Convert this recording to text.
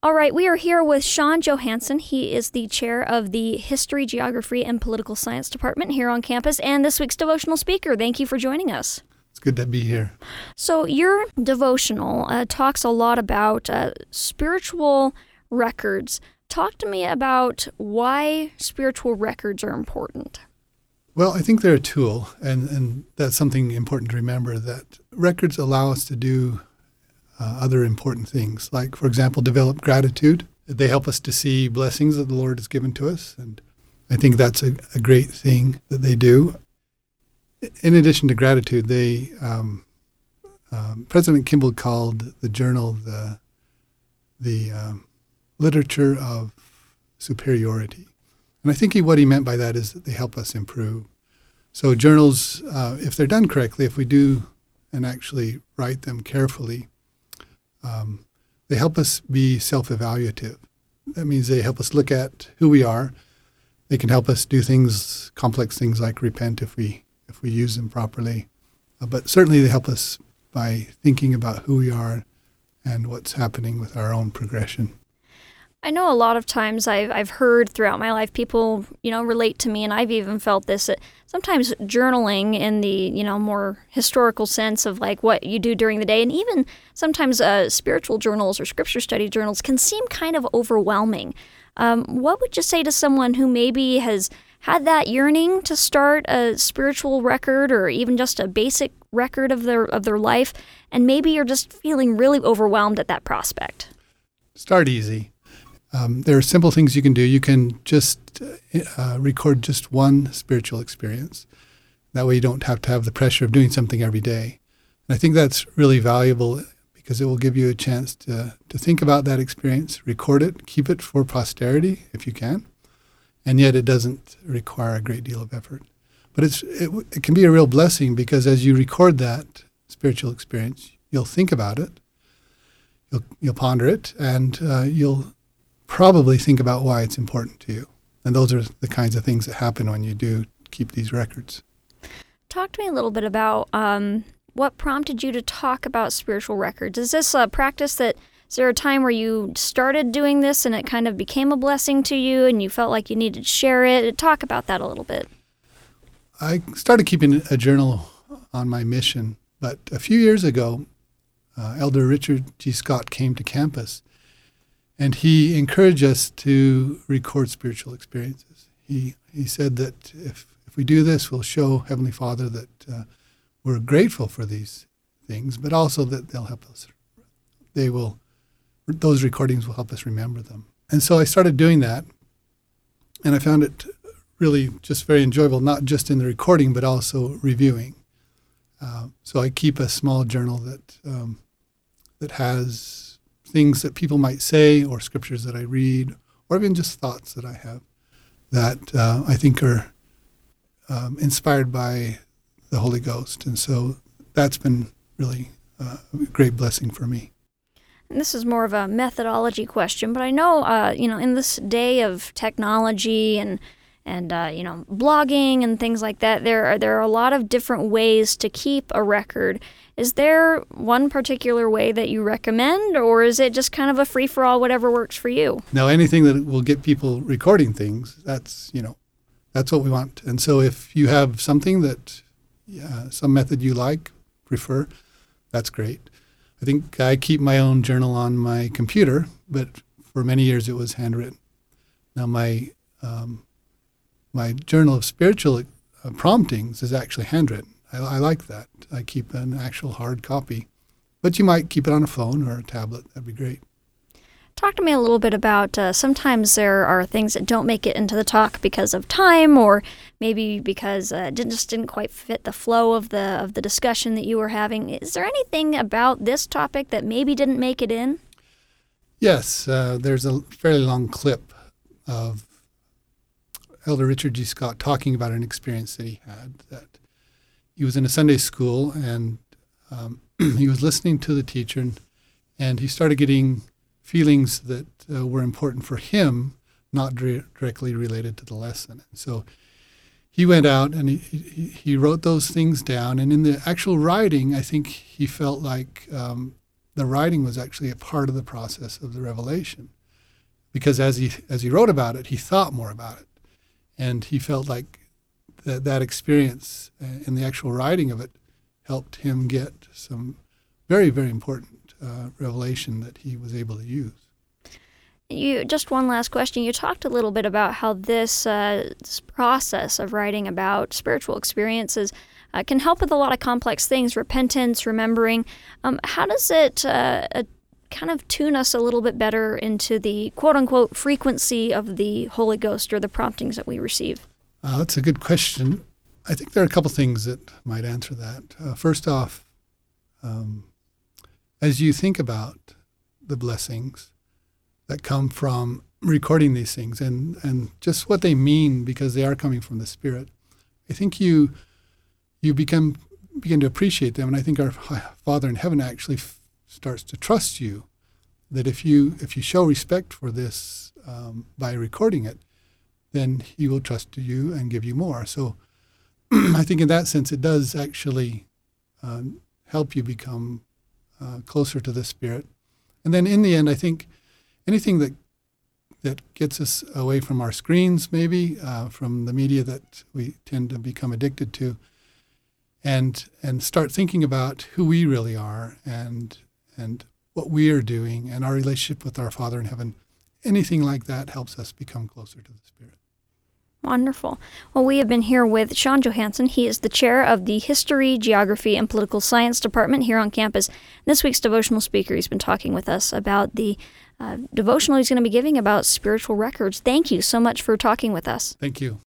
All right, we are here with Sean Johansson. He is the chair of the History, Geography, and Political Science Department here on campus and this week's devotional speaker. Thank you for joining us. It's good to be here. So your devotional talks a lot about spiritual records. Talk to me about why spiritual records are important. Well, I think they're a tool, and that's something important to remember, that records allow us to do other important things, like, for example, develop gratitude. They help us to see blessings that the Lord has given to us, and I think that's a great thing that they do. In addition to gratitude, President Kimball called the journal the literature of superiority. And I think what he meant by that is that they help us improve. So journals, if they're done correctly, if we do and actually write them carefully, they help us be self-evaluative. That means they help us look at who we are. They can help us do things, complex things like repent if we use them properly. But certainly they help us by thinking about who we are and what's happening with our own progression. I know a lot of times I've heard throughout my life people, relate to me, and I've even felt this, that sometimes journaling in the, more historical sense of like what you do during the day, and even sometimes spiritual journals or scripture study journals can seem kind of overwhelming. What would you say to someone who maybe has had that yearning to start a spiritual record or even just a basic record of their life, and maybe you're just feeling really overwhelmed at that prospect? Start easy. There are simple things you can do. You can just record just one spiritual experience. That way you don't have to have the pressure of doing something every day. And I think that's really valuable because it will give you a chance to think about that experience, record it, keep it for posterity if you can, and yet it doesn't require a great deal of effort. But it can be a real blessing because as you record that spiritual experience, you'll think about it, you'll ponder it, and you'll probably think about why it's important to you. And those are the kinds of things that happen when you do keep these records. Talk to me a little bit about what prompted you to talk about spiritual records. Is this a practice is there a time where you started doing this and it kind of became a blessing to you and you felt like you needed to share it? Talk about that a little bit. I started keeping a journal on my mission, but a few years ago, Elder Richard G. Scott came to campus. And he encouraged us to record spiritual experiences. He said that if we do this, we'll show Heavenly Father that we're grateful for these things, but also that they'll help us. Those recordings will help us remember them. And so I started doing that, and I found it really just very enjoyable, not just in the recording, but also reviewing. So I keep a small journal that has things that people might say or scriptures that I read or even just thoughts that I have that I think are inspired by the Holy Ghost. And so that's been really a great blessing for me. And this is more of a methodology question, but I know, in this day of technology and blogging and things like that, there are a lot of different ways to keep a record. Is there one particular way that you recommend, or is it just kind of a free-for-all, whatever works for you? No, anything that will get people recording things, that's what we want. And so if you have something that, some method you prefer, that's great. I think I keep my own journal on my computer, but for many years it was handwritten. Now my journal of spiritual promptings is actually handwritten. I like that. I keep an actual hard copy. But you might keep it on a phone or a tablet. That'd be great. Talk to me a little bit about sometimes there are things that don't make it into the talk because of time or maybe because it just didn't quite fit the flow of the discussion that you were having. Is there anything about this topic that maybe didn't make it in? Yes. There's a fairly long clip of Elder Richard G. Scott talking about an experience that he had. That he was in a Sunday school and he was listening to the teacher and he started getting feelings that were important for him, not directly related to the lesson. And so he went out and he wrote those things down. And in the actual writing, I think he felt like the writing was actually a part of the process of the revelation, because as he wrote about it, he thought more about it, and he felt like that experience in the actual writing of it helped him get some very, very important revelation that he was able to use. Just one last question. You talked a little bit about how this process of writing about spiritual experiences can help with a lot of complex things, repentance, remembering. How does it kind of tune us a little bit better into the quote-unquote frequency of the Holy Ghost or the promptings that we receive? That's a good question. I think there are a couple things that might answer that. First off, as you think about the blessings that come from recording these things and just what they mean because they are coming from the Spirit, I think you begin to appreciate them. And I think our Father in heaven actually starts to trust you, that if you show respect for this by recording it, then he will trust you and give you more. So I think in that sense it does actually help you become closer to the Spirit. And then in the end, I think anything that gets us away from our screens, maybe from the media that we tend to become addicted to, and start thinking about who we really are and what we are doing and our relationship with our Father in heaven, anything like that helps us become closer to the Spirit. Wonderful. Well, we have been here with Sean Johansson. He is the chair of the History, Geography, and Political Science Department here on campus. This week's devotional speaker, he's been talking with us about the devotional he's going to be giving about spiritual records. Thank you so much for talking with us. Thank you.